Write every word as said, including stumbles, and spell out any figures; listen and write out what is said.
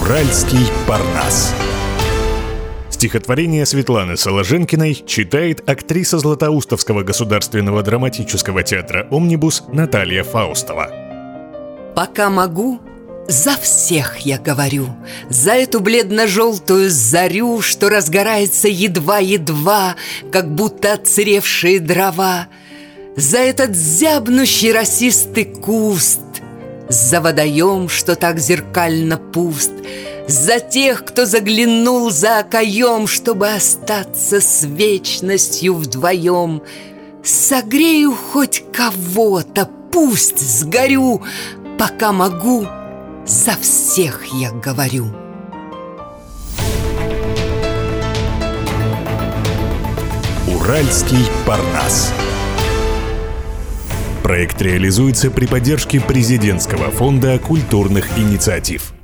Уральский парнас. Стихотворение Светланы Соложенкиной читает актриса Златоустовского государственного драматического театра «Омнибус» Наталья Фаустова. Пока могу, за всех я говорю, за эту бледно-желтую зарю, что разгорается едва-едва, как будто отсыревшие дрова, за этот зябнущий росистый куст, за водоем, что так зеркально пуст, за тех, кто заглянул за окоем, чтобы остаться с вечностью вдвоем. Согрею хоть кого-то, пусть сгорю, пока могу, за всех я говорю. Уральский парнас. Проект реализуется при поддержке Президентского фонда культурных инициатив.